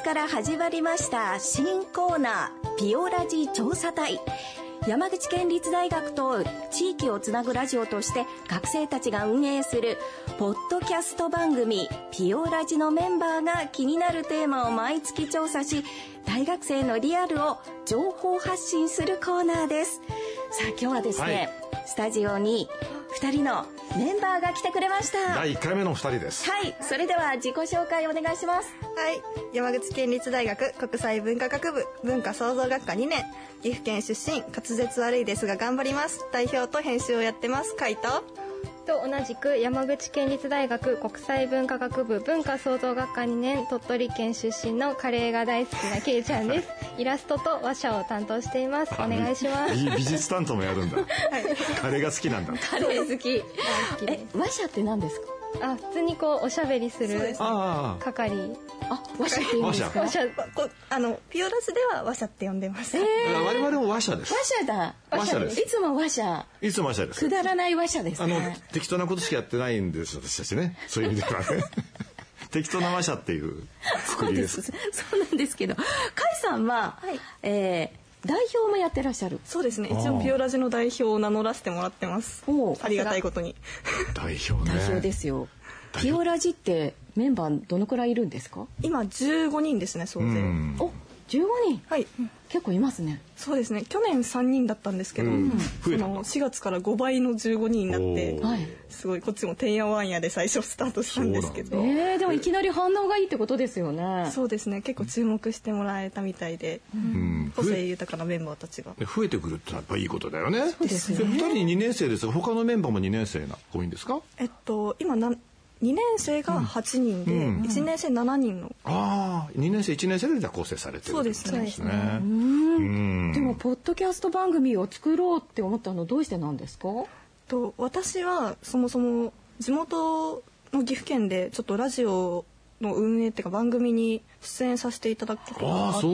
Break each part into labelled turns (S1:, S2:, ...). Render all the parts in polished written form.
S1: から始まりました新コーナーピオラジ調査隊。山口県立大学と地域をつなぐラジオとして学生たちが運営するポッドキャスト番組ピオラジのメンバーが気になるテーマを毎月調査し、大学生のリアルを情報発信するコーナーです。さあ今日はですね、スタジオに2人のメンバーが来てくれました。
S2: 第1回目の2人です。
S1: はい、それでは自己紹介お願いします。
S3: はい、山口県立大学国際文化学部文化創造学科2年、岐阜県出身、滑舌悪いですが頑張ります、代表と編集をやってます海斗
S4: と、同じく山口県立大学国際文化学部文化創造学科2年、鳥取県出身のカレーが大好きなケイちゃんです。イラストと話者を担当しています。お願いします。
S2: 美術担当もやるんだ、はい、カレーが好きなんだ。
S1: カレー好き。話者って何ですか？
S4: 普通にこうおしゃべりする係。
S1: 話者って言うんですか？
S3: ピオラジでは話者って呼んでます。
S2: 我々も話者です。
S1: 話者だ。
S2: 話者です。
S1: いつも話者。
S2: いつも話者です。
S1: くだらない話者ですね。
S2: 適当なことしかやってないんです私たちね。そういう意味ではね。適当な話者っていうくくりです。
S1: そうなんですけど、甲斐さんは、代表もやってらっしゃる。
S3: そうですね、一応ピオラジの代表を名乗らせてもらってます。ありがたいことに。
S2: 代表ね。
S1: 代表ですよ。ピオラジってメンバーどのくらいいるんですか？
S3: 今15人ですね、総勢。
S1: お、15人。はい、結構いますね。
S3: そうですね、去年3人だったんですけど、その4月から5倍の15人になって、すごいこっちもてんやわんやで最初スタートしたんですけど。
S1: でもいきなり反応がいいってことですよね。
S3: そうですね、結構注目してもらえたみたいで、個性豊かなメンバーたちが
S2: 増えてくるってやっぱいいことだよね。
S1: そうですね。
S2: 2人2年生ですが、他のメンバーも2年生が多いんですか？
S3: 今2年生が8人で、1年生7人の。2
S2: 年生1年生で構成されてる。
S3: そうですね。
S1: でもポッドキャスト番組を作ろうって思ったのどうしてなんですか？
S3: 私はそもそも地元の岐阜県でちょっとラジオの運営っていうか番組に出演させていただくことがあって、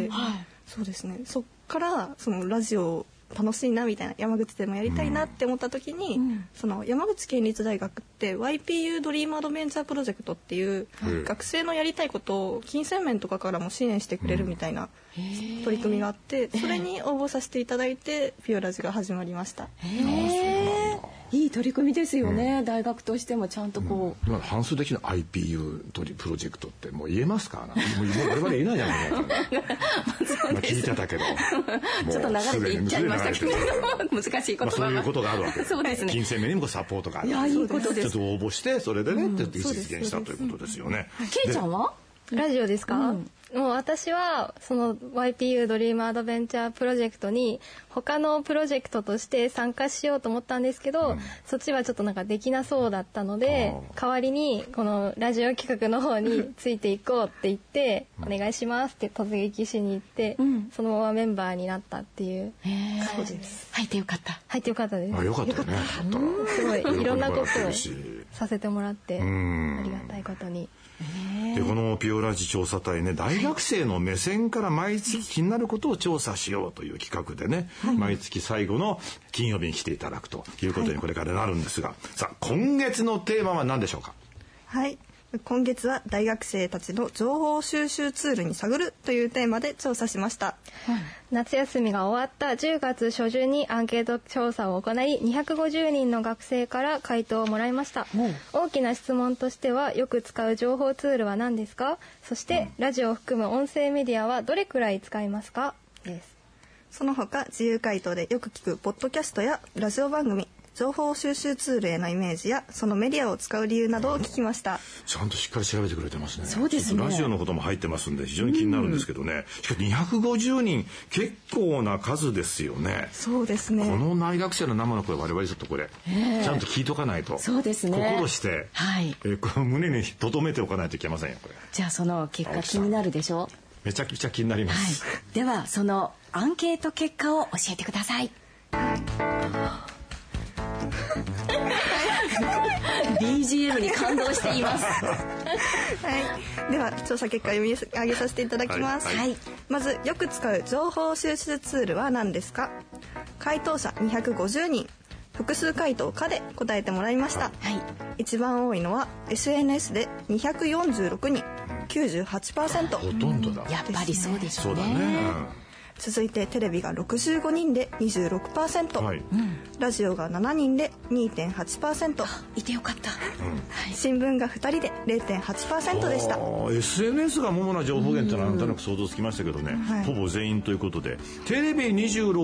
S3: そうですね、そっからそのラジオ楽しいなみたいな、山口でもやりたいなって思った時に、その山口県立大学って YPU ドリームアドベンチャープロジェクトっていう学生のやりたいことを金銭面とかからも支援してくれるみたいな取り組みがあって、それに応募させていただいてピオラジが始まりました。
S1: いい取り組みですよね、大学としてもちゃんとこう、
S2: 今半数的な IPU プロジェクトってもう言えますか？もう我々言えないじゃないかな。聞いてたけど
S1: ちょっと流れていっちゃいましたけど難しい言葉が、
S2: そういうことがあるわけです。
S1: そうですね、
S2: 金銭面にもサポートがある。
S1: いや、いいことです。
S2: ちょっと応募してそれでね、実現したということですよね。
S1: ケイちゃんは
S4: ラジオですか？もう私はその YPU ドリームアドベンチャープロジェクトに他のプロジェクトとして参加しようと思ったんですけど、そっちはちょっとなんかできなそうだったので、代わりにこのラジオ企画の方についていこうって言ってお願いしますって突撃しに行って、そのままメンバーになったっていう感じです。
S1: 入ってよかった。
S4: 入ってよかったです。
S2: よかったよね。
S4: すごいいろんなことをさせてもらってありがたいことに。
S2: でこのピオラジ調査隊ね、大学生の目線から毎月気になることを調査しようという企画でね、毎月最後の金曜日に来ていただくということにこれからなるんですが、さあ今月のテーマは何でしょうか？
S3: はい、今月は大学生たちの情報収集ツールに探るというテーマで調査しました。
S4: 夏休みが終わった10月初旬にアンケート調査を行い、250人の学生から回答をもらいました。大きな質問としては、よく使う情報ツールは何ですか？そして、ラジオを含む音声メディアはどれくらい使いますか？です。
S3: その他、自由回答でよく聞くポッドキャストやラジオ番組、情報収集ツールへのイメージやそのメディアを使う理由などを聞きました。
S2: ちゃんとしっかり調べてくれてますね。
S1: そうですね。
S2: ラジオのことも入ってますんで非常に気になるんですけどね。しかし250人結構な数ですよね。
S3: そうですね。
S2: この大学生の生の声我々ちょっとこれ、ちゃんと聞いとかないと。
S1: そうですね。
S2: 心して、この胸に留めておかないといけませんよこれ。
S1: じゃあその結果気になるでしょう。
S2: めちゃくちゃ気になります。
S1: ではそのアンケート結果を教えてください。BGM に感動しています。
S3: では調査結果読み上げさせていただきます。まずよく使う情報収集ツールは何ですか？回答者250人、複数回答可で答えてもらいました。一番多いのは SNS で246人、 98%。
S2: ほとんどだ。
S1: やっぱりそうでしょうね。
S2: そうだね。
S3: 続いてテレビが65人で 26%、
S2: はい。
S3: ラジオが7人で 2.8%、
S1: いてよかった。
S3: 新聞が2人で 0.8% でした。
S2: SNS が主な情報源ってのはなんとなく想像つきましたけどね、ほぼ全員ということで、テレビ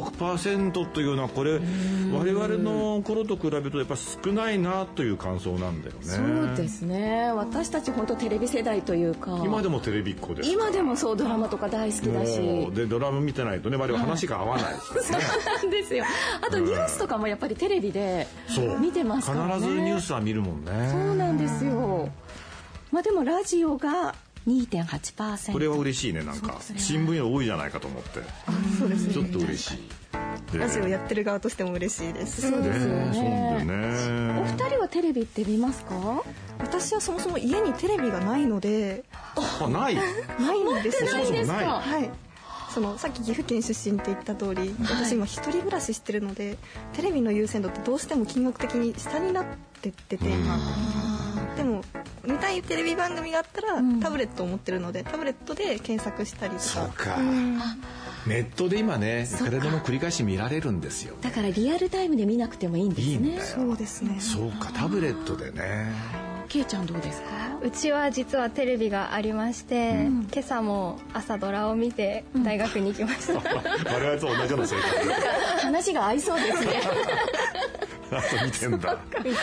S2: 26% というのはこれ我々の頃と比べるとやっぱ少ないなという感想なんだよね。
S1: そうですね。私たち本当テレビ世代というか、
S2: 今でもテレビっ子ですから。
S1: 今でもそうドラマとか大好きだし、
S2: でドラマ見てないとね、我々話が合わないですよね。
S1: そうなんですよ。あとニュースとかもやっぱりテレビで見てますからね。
S2: 必ずニュースは見るもんね。
S1: そうなんですよ。まあでもラジオが 2.8%。
S2: これは嬉しいね。なんか新聞より多いじゃないかと思って。
S3: そうですね。
S2: ちょっと嬉しい。
S3: ラジオやってる側としても嬉しいです。
S1: そうですよね。
S2: そうだよね。
S1: お二人はテレビって見ますか？
S3: 私はそもそも家にテレビがないので。
S2: ないん
S3: ですよ。
S2: そもそもない。
S3: はい。さっき岐阜県出身って言った通り、私今一人暮らししてるので、テレビの優先度ってどうしても金額的に下になってってて、今でも見たいテレビ番組があったら、タブレットを持ってるのでタブレットで検索したりとか。
S2: そうか。ネットで今ね、誰でも繰り返し見られるんですよ。
S1: だからリアルタイムで見なくてもいいんですね。
S2: いいんだよ。
S3: そうですね。
S2: そうか、タブレットでね。
S1: けいちゃんどうですか？
S4: うちは実はテレビがありまして、今朝も朝ドラを見て大学に行きました。
S2: 我々と同じような生活。
S1: 話が合いそうですね。
S2: あと見てんだ。
S4: 見てます。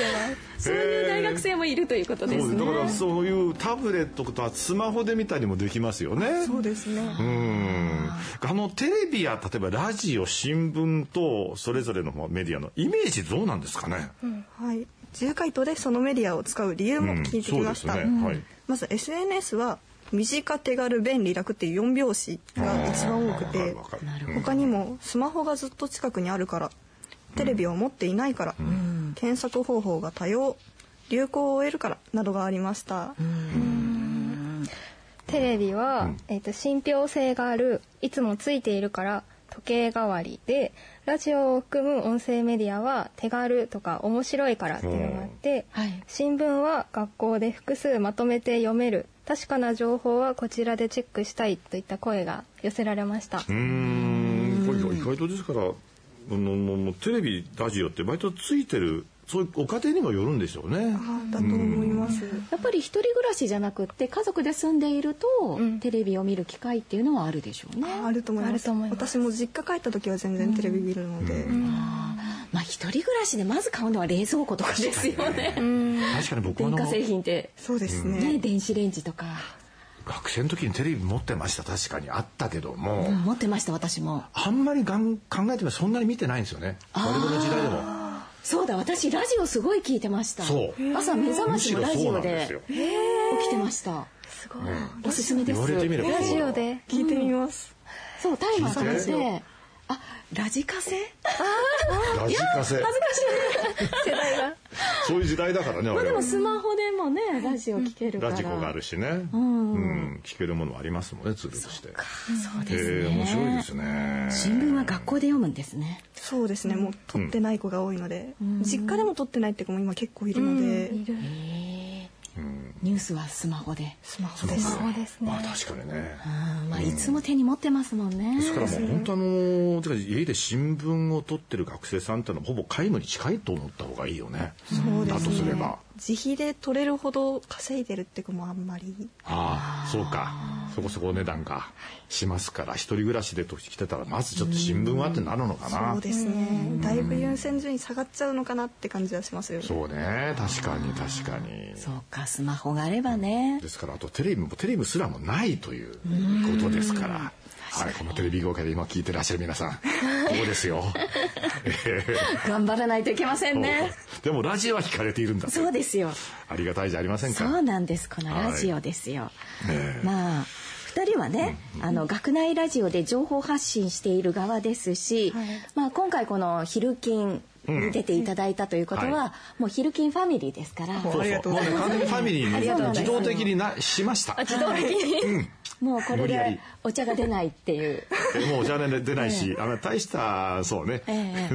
S1: そういう大学生もいるということですね。
S2: だからそういうタブレットとスマホで見たりもできますよね。
S3: そうですね。
S2: テレビや例えばラジオ、新聞とそれぞれのメディアのイメージどうなんですかね。
S3: はい。自由回答でそのメディアを使う理由も聞いてきました。まず SNS は短、手軽、便利、楽っていう4拍子が一番多くて、他にもスマホがずっと近くにあるから、テレビを持っていないから、検索方法が多様、流行を終えるからなどがありました。
S4: テレビは、信憑性がある、いつもついているから時計代わりで、ラジオを含む音声メディアは手軽とか面白いからっていうのがあって、新聞は学校で複数まとめて読める、確かな情報はこちらでチェックしたいといった声が寄せられました。
S2: これ意外とですから、テレビ、ラジオって割とついてる、そういうご家庭にもよるんでしょうね。
S3: だと思います。
S1: やっぱり一人暮らしじゃなくって家族で住んでいると、テレビを見る機会っていうのはあるでしょうね。
S3: あると思います。私も実家帰った時は全然テレビ見るので。
S1: まあ一人暮らしでまず買うのは冷蔵庫とかですよね。
S2: 確かに僕
S1: 電化製品って
S3: そうですね。
S1: 電子レンジとか。
S2: 学生の時にテレビ持ってました。確かにあったけども、
S1: 持ってました。私も
S2: あんまり考えてもそんなに見てないんですよね。我々の時代でも。
S1: そうだ、私ラジオすごい聞いてました。朝目覚ましもラジオで起きてました。
S4: すごい。
S1: おすすめです。
S4: ラジオで
S3: 聞いてみます。
S1: そう、タイマーかけて、ラジカセ？
S2: ラジカセ。恥ずかしい。
S4: 世代が。
S2: そういう時代だからね。
S1: でもスマホでもね、ラジオ聞けるから。
S2: ラジコがあるしね。聞けるものありますもんね、ツールとして。
S1: そうですね。
S2: 面白いですね。
S1: 新聞は学校で読むんですね。
S3: そうですね。もう取ってない子が多いので、実家でも取ってないって子も今結構いるので。
S1: ニュースはスマホで。
S3: スマホです
S2: ね。確かにね。
S1: いつも手に持ってますもんね。
S2: ですからもう本当家で新聞を取ってる学生さんってのはほぼ皆無に近いと思った方がいいよね。
S3: そうですね。
S2: だとすれば。
S3: 自費で取れるほど稼いでるって子もあんまり。
S2: そうか。そこそこお値段がしますから、一人暮らしで来てたらまずちょっと新聞はってなるのかな。
S3: そうですね。だいぶ優先順位下がっちゃうのかなって感じはしますよね。
S2: そうね。確かに確かに。
S1: そうか、スマホがあればね。
S2: ですからあとテレビすらもないということですから。はい、このテレビ業界で今聞いてらっしゃる皆さん、こうですよ。
S1: 頑張らないといけませんね。
S2: でもラジオは聞かれているんだ。
S1: そうですよ。
S2: ありがたいじゃありませんか。
S1: そうなんです。このラジオですよ。まあ2人はね、学内ラジオで情報発信している側ですし、まあ今回この昼金に出ていただいたということは、もう昼金ファミリーですから。
S2: もうね、完全にファミリーに自動的にしました。
S4: 自動的に。
S1: もうこれでお茶が出ないっていう
S2: もうお茶が出ないし、大したそうね、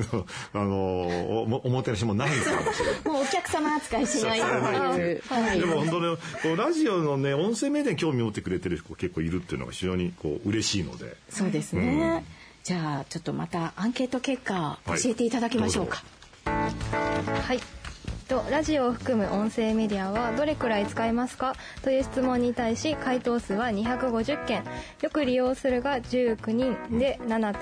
S2: おもてなしもないんですよ。
S1: もうお客様扱いしないっていう、はい、
S2: でも本当ね、こうラジオのね音声メディアに興味を持ってくれてる人結構いるっていうのが非常にこう嬉しいので。
S1: そうですね、じゃあちょっとまたアンケート結果教えていただきましょうか。
S4: はい、ラジオを含む音声メディアはどれくらい使いますかという質問に対し、回答数は250件、よく利用するが19人で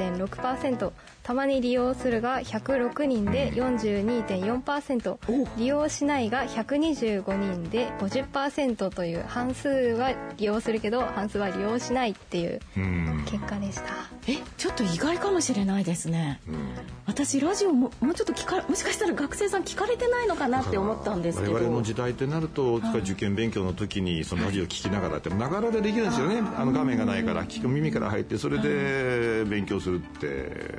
S4: 7.6%、 たまに利用するが106人で 42.4%、 利用しないが125人で 50% という、半数は利用するけど半数は利用しないっていう結果でした。
S1: ちょっと意外かもしれないですね。私ラジオもうちょっともしかしたら学生さん聞かれてないのかなって思ったんですけど、
S2: 我々の時代ってなると、受験勉強の時にそのラジオ聞きながらってながらでできるんですよね。画面がないから聞く耳から入って、それで勉強するって、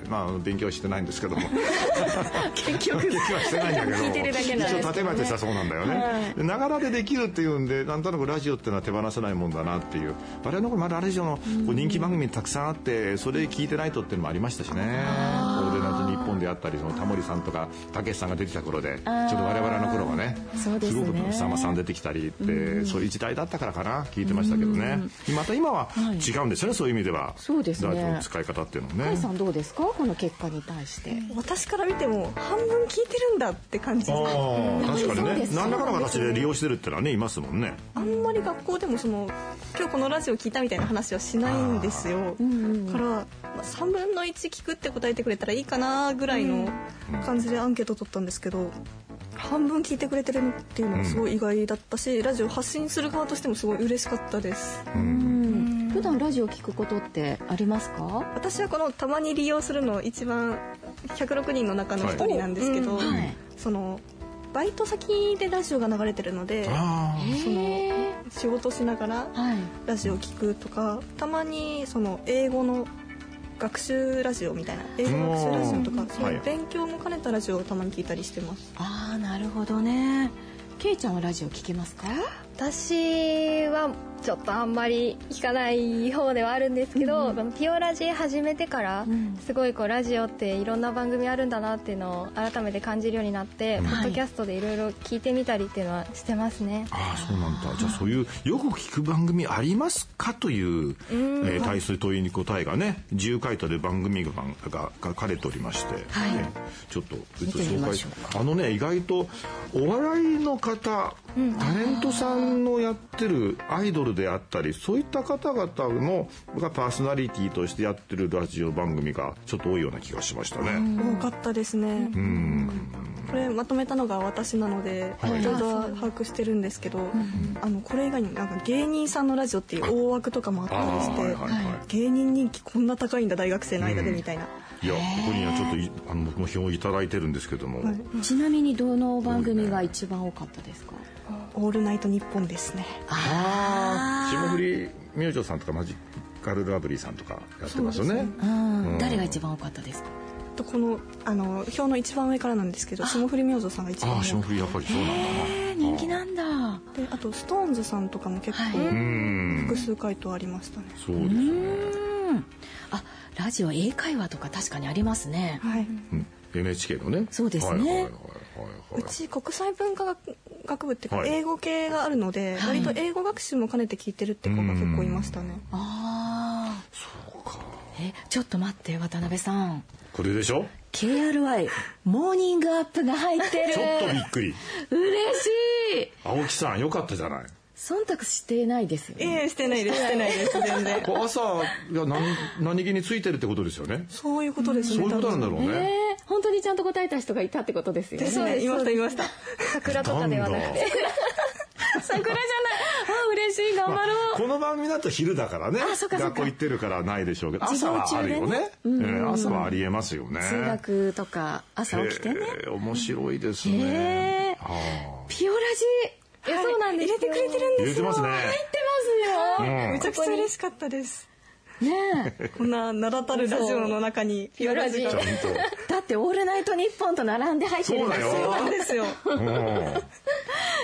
S2: 勉強はしてないんですけども
S1: 結局
S2: はしてないんだけど、
S1: 聞いてるだけなんですけどね、
S2: 一応建前としてはそうなんだよね。ながらでできるっていうんで、なんとなくラジオっていうのは手放せないもんだなっていう。我々の頃まだラジオの人気番組たくさんあって、それ聞いてないとっていうのもありましたしね。ゴールデンナイトニッポンであったり、そのタモリさんとかたけしさんが出てきた頃で、ちょっと我々の頃はね、
S1: そうですね、
S2: すごくさんまさん出てきたりって、そういう時代だったからかな、聞いてましたけどね。また今は違うんですよね、そういう意味では。
S1: そうですね、
S2: ラジオの使い方っていうのはね。
S1: 甲斐さんどうですか、この結果に対して。
S3: 私から見ても半分聞いてるんだって感じです。
S2: 確かにね、何らかの形で利用してるってのはね、いますもんね。
S3: あんまり学校でも今日このラジオ聞いたみたいな話はしないんですよ。から3分の1聞くって答えてくれたらいいかなぐらいの感じでアンケート取ったんですけど、半分聞いてくれてるっていうのがすごい意外だったし、ラジオ発信する側としてもすごい嬉しかったです。
S1: 普段ラジオ聞くことってありますか？
S3: 私はこのたまに利用するの一番106人の中の一人なんですけど、そのバイト先でラジオが流れてるので、その仕事しながらラジオ聞くとか、たまにその英語の学習ラジオみたいな、英語学習ラジオとか、そういう勉強も兼ねたラジオをたまに聞いたりしてます。
S1: なるほどね。けいちゃんはラジオ聞きますか？
S4: 私はちょっとあんまり聞かない方ではあるんですけど、ピオラジ始めてからすごいラジオっていろんな番組あるんだなっていうのを改めて感じるようになって、ポッドキャストでいろいろ聞いてみたりっていうのはしてますね。
S2: そうなんだ。じゃあそういうよく聞く番組ありますかという、対する問いに答えがね、自由回答で番組が書かれておりまして、ちょっと紹介。意外とお笑いの方、タレントさんのやってるアイドルであったり、そういった方々のがパーソナリティとしてやってるラジオ番組がちょっと多いような気がしましたね。
S3: 多かったですね。これまとめたのが私なので、ちょうど把握してるんですけど、これ以外に芸人さんのラジオっていう大枠とかもあったりして、芸人人気こんな高いんだ大学生の間でみたいな。
S2: いや、ここにはちょっと僕も表をいただいてるんですけども、
S1: ちなみにどの番組が一番多かったですか？
S3: オールナイトニッポンですね。
S2: 霜降り明星さんとかマジカルラブリーさんとかやってますよね。
S1: 誰が一番多かったですか？
S3: この表の一番上からなんですけど、霜降り明星さんが一番多かった。
S2: 霜降りやっぱりそうなんだな。
S1: 人気なんだ。
S3: で、あとストーンズさんとかも結構複数回答ありましたね。
S2: そうですね。
S3: ラ
S1: ジオ英会話とか確かにありますね。
S3: はい。
S2: NHK のね。
S1: そうですね。
S3: うち国際文化学部っていうか英語系があるので、割と英語学習も兼ねて聞いてるって子が結構いましたね。
S2: そうか。
S1: ちょっと待って、渡辺さん。
S2: これでしょ？
S1: KRI モーニングアップが入ってる。
S2: ちょっとびっくり。
S1: 嬉しい。
S2: 青木さんよかったじゃない。
S1: 忖度してないですよね。
S3: してないです全然。
S2: 朝何気についてるってことですよね。
S3: そういうことですね。
S2: そういうことなんだろうね。
S1: 本当にちゃんと答えた人がいたってことですよね。
S3: そうです。いました。
S4: 桜とかではなくて。
S1: 桜じゃない。嬉しい、頑張ろう。
S2: この番組だと昼だからね。学校行ってるからないでしょうけど、朝はあるよね。朝はありえますよね。
S1: 通学とか朝起きてね。
S2: 面白いですね。
S1: ピオラジ。そうなんです。
S3: 入れてくれてるんですよ。
S2: 入れてますね。
S1: 入ってますよ。
S3: めちゃくちゃ嬉しかったです。
S1: ねえ。
S3: こんな名だたるラジオの中にピオラジが。
S2: だ
S1: ってオールナイトニッポンと並んで入ってるんですよ。
S3: そうなんですよ。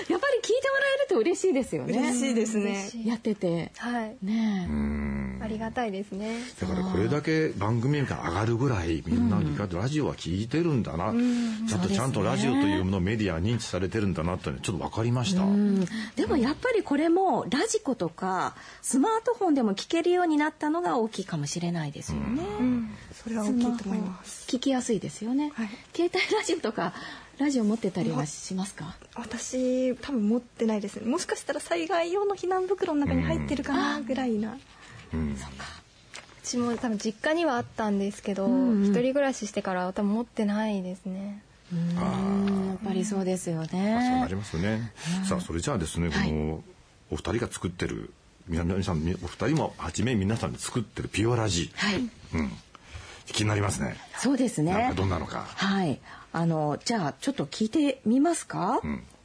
S1: やっぱり聞いてもらえると嬉しいですよね。
S3: 嬉しいですね。
S1: やってて。
S4: はい
S1: ね
S4: ありがたいですね。
S2: だからこれだけ番組が上がるぐらいみんなラジオは聞いてるんだな、ちゃんとラジオというものメディア認知されてるんだなってちょっと分かりました。
S1: でもやっぱりこれもラジコとかスマートフォンでも聞けるようになったのが大きいかもしれないですよね。
S3: それは大きいと思います。
S1: 聞きやすいですよね。
S3: はい、
S1: 携帯ラジオとかラジオ持ってたりはしますか？
S3: 私多分持ってないですね。もしかしたら災害用の避難袋の中に入ってるかなぐらいな。
S1: そうか。
S4: うちも多分実家にはあったんですけど、一人暮らししてからは多分持ってないですね。
S1: やっぱりそうですよね。
S2: そうなりますよね。さあそれじゃあですね、このお二人が作ってる皆さんお二人もはじめ皆さんで作ってるピオラジ、気になりますね。
S1: そうですね。
S2: なんかどんなのか。
S1: はい。じゃあちょっと聞いてみますか？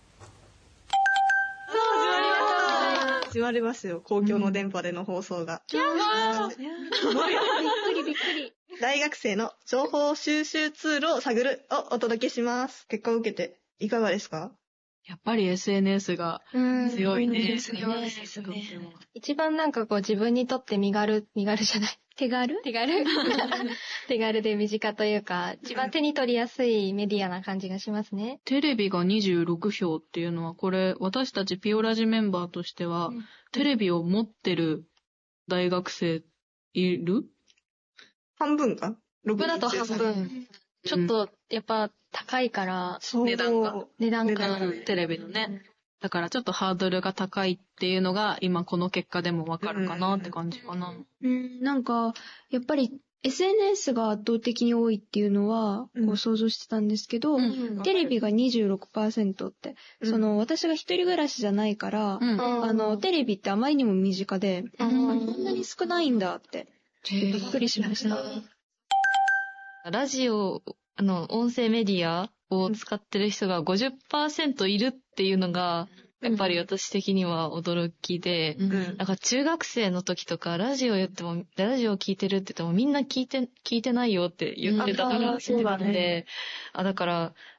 S3: 始まりますよ。公共の電波での放送が。びっくり。大学生の情報収集ツールを探るをお届けします。結果を受けていかがですか？
S5: やっぱり SNS が強いね。
S4: 一番なんかこう自分にとって身軽じゃない。手軽手軽で身近というか、一番手に取りやすいメディアな感じがしますね。
S5: テレビが26票っていうのは、これ私たちピオラジメンバーとしては、テレビを持ってる大学生いる？
S3: 半分か？
S4: 僕だと半分。ちょっとやっぱ高いから、値段が
S5: テレビのね。だからちょっとハードルが高いっていうのが今この結果でもわかるかなって感じかな。
S6: なんかやっぱり SNS が圧倒的に多いっていうのはこう想像してたんですけど、テレビが 26% って、私が一人暮らしじゃないから、テレビってあまりにも身近で、こんなに少ないんだってびっくりしました。
S7: ラジオ音声メディアを使ってる人が 50% いるっていうのがやっぱり私的には驚きで、なんか中学生の時とかラジオ聞いてるって言ってもみんな聞いてないよって言ってたからそうだね。だから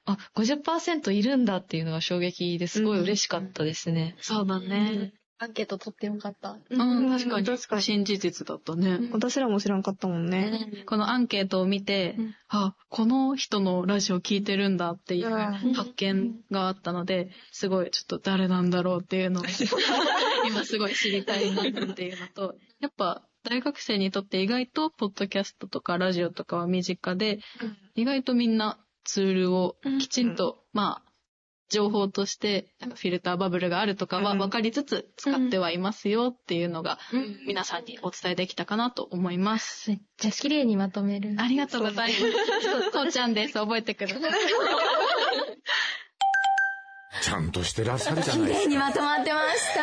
S7: 50% いるんだっていうのが衝撃ですごい嬉しかったですね。
S5: そうだね。
S4: アンケート取ってよかった。
S5: 確かに新事実だったね。
S3: 私らも知らんかったもんね。
S5: このアンケートを見て、この人のラジオ聞いてるんだっていう発見があったので、すごいちょっと誰なんだろうっていうのを今すごい知りたいなっていうのと、やっぱ大学生にとって意外とポッドキャストとかラジオとかは身近で、意外とみんなツールをきちんと、情報としてフィルターバブルがあるとかは分かりつつ使ってはいますよっていうのが皆さんにお伝えできたかなと思います。
S4: めっちゃ綺麗にまとめる。
S5: ありがとうございます。とうちゃんです。覚えてください。
S2: ちゃんとしてらっしゃるじゃないですか。
S1: 綺麗にまとまってました。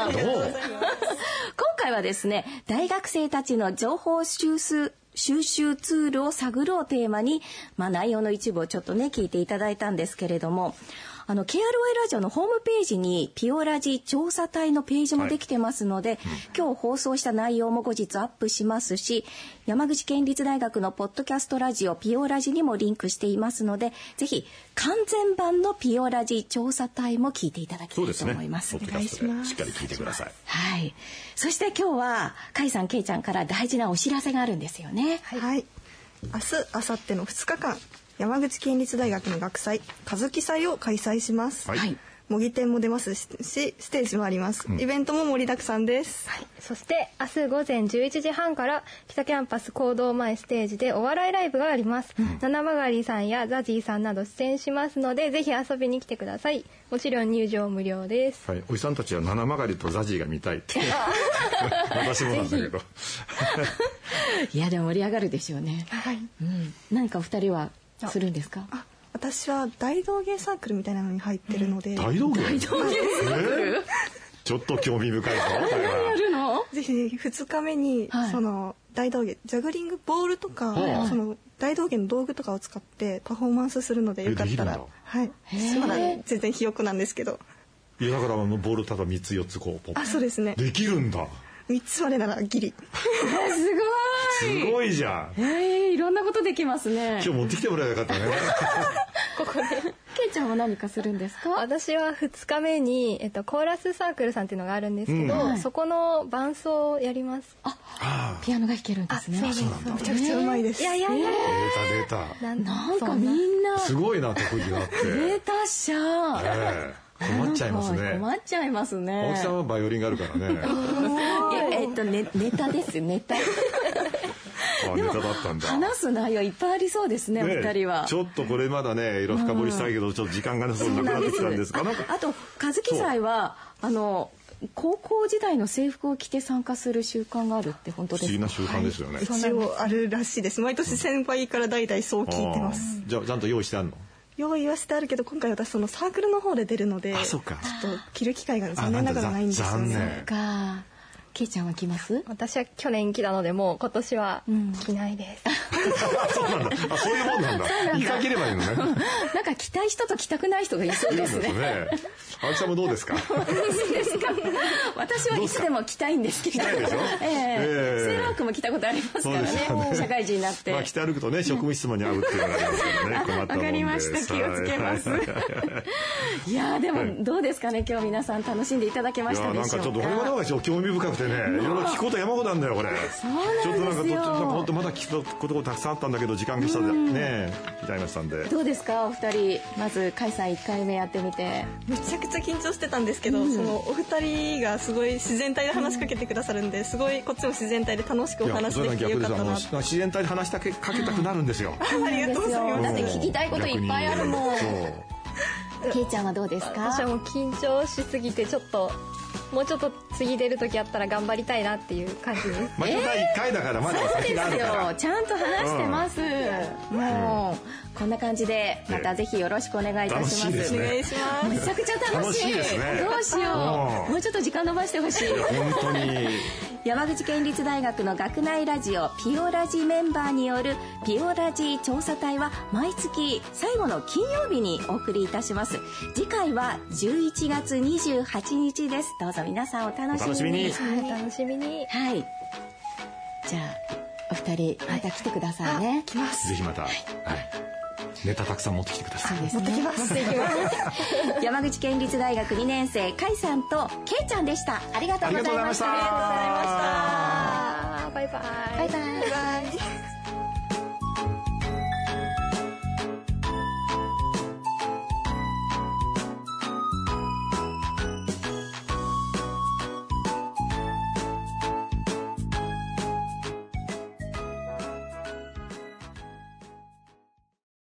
S2: どう？
S1: 今回はですね、大学生たちの情報収集ツールを探るをテーマに、内容の一部をちょっとね聞いていただいたんですけれども、KRY ラジオのホームページにピオラジ調査隊のページもできてますので、今日放送した内容も後日アップしますし、山口県立大学のポッドキャストラジオピオラジにもリンクしていますので、ぜひ完全版のピオラジ調査隊も聞いていただきたいと思います。
S2: そうですね。ポッドキャストでしっかり聞いてください。
S1: はい。そして今日は甲斐さん、けいちゃんから大事なお知らせがあるんですよね。
S3: はい。明日、明後日の2日間。山口県立大学の学祭歌舞伎祭を開催します。はい。模擬店も出ますし、ステージもあります。イベントも盛りだくさんです。
S4: はい。そして明日午前11時半から北キャンパス講堂前ステージでお笑いライブがあります。七曲さんやザジーさんなど出演しますので、ぜひ遊びに来てください。もちろん入場無料です。
S2: はい。おじさんたちは七曲とザジーが見たいって。私もなんだけど。
S1: いやでも盛り上がるでしょうね。はい。何かお二人はするんですか？
S3: 私は大道芸サークルみたいなのに入ってるので。
S2: 大道芸サークル？ちょっと興味深いぞ。
S1: 何やるの？
S3: ぜひ2日目に、その大道芸ジャグリングボールとか、その大道芸の道具とかを使ってパフォーマンスするのでよかったら。はい。まだ全然ひよこなんですけど。
S2: いやだからボールただ3つ4つこうポッ。
S3: そうですね。
S2: できるんだ。
S3: 3つまでならギリ。
S2: すごいじゃん。
S1: いろんなことできますね。
S2: 今日持ってきてもらえばよかったね。
S1: ここで。けいちゃんは何かするんですか？
S4: 私は2日目に、コーラスサークルさんっていうのがあるんですけど、そこの伴奏をやります。
S1: ピアノが弾けるんですね。
S3: めちゃくちゃうまいです。
S4: いやいやいや、
S2: 出た。
S1: なんかみんな
S2: すごいな、特技があって。
S1: 出たしゃ。
S2: 困っちゃいますね。
S1: 困っちゃいますね。
S2: 青木さんはバイオリンがあるからね。
S1: ネタです、ネタ。
S2: ネタだったんだ。
S1: 話す内容いっぱいありそうですね、お二人は。
S2: ちょっとこれまだね、色深掘りしたいけど、ちょっと時間がなくなってきたんですか。
S1: あと、和樹祭は、高校時代の制服を着て参加する習慣があるって本当ですか？
S2: 不思議な習慣ですよね。
S3: 一応あるらしいです。毎年先輩から代々そう聞いてます。
S2: じゃあちゃんと用意してあるの？
S3: 用意はしてあるけど、今回私そのサークルの方で出るので、
S2: そうか、
S3: ちょっと着る機会が残念ながらないんですよね。
S1: そうか。けいちゃんは着ます？
S4: 私は去年着たので、もう今年は着ないです。
S2: そうなんだ。そういうもんなんだ。着かければいいのね。
S1: なんか着たい人と着たくない人がいそうですね。
S2: 青木さんもどうですか？
S1: 私はいつでも着たいんですけど。セーラー服も着たことありますからね。社会人になって。
S2: 着て歩くとね、職務質問に遭うっていうのがありますけどね。困ったもんです。
S1: わかりました。気をつけます。いやでもどうですかね、今日皆さん楽しんでいただけましたでしょうか？
S2: なんかちょっと我々の方が興味深くてね、いろいろ聞くこと山ほどなんだよこれ。ちょっとなんか本当まだ聞くことがたくさんあったんだけど、時間がしたね、来ちゃいましたんで。
S1: どうですかお二人、まず甲斐さん1回目やってみて。
S3: めちゃくちゃ緊張してたんですけど、そのお二人がすごい自然体で話しかけてくださるんで、すごいこっちも自然体で楽しくお話できてよかったな。
S2: 自然体で話しかけたくなるんですよ。
S3: ありがとうございます。
S1: だって聞きたいこといっぱいあるもん。けいちゃんはどうですか？
S4: 私はもう緊張しすぎて、ちょっともうちょっと次出る時あったら頑張りたいなっていう感じです。
S2: まあ第1回だからまだ先があるから。
S1: そうですよ、ちゃんと話してます。もうこんな感じでまたぜひよろしくお願いいたします。
S3: お願いします。
S1: めちゃくちゃ楽しいですね。どうしよう。もうちょっと時間延ばしてほしい。
S2: 本当に。
S1: 山口県立大学の学内ラジオピオラジメンバーによるピオラジ調査隊は毎月最後の金曜日にお送りいたします。次回は11月28日です。どうぞ皆さんお楽しみに。
S4: お楽しみに。
S1: はい。じゃあお二人また来てくださいね。
S3: 来ます。
S2: ぜひまた。はい。ネタたくさん持ってきてください。
S1: そうですね。持ってきます。山口県立大学2年生甲斐さんとけいちゃんでした。ありがとうございました。
S4: ありがとうございました。バイバイ。
S1: バイバイ。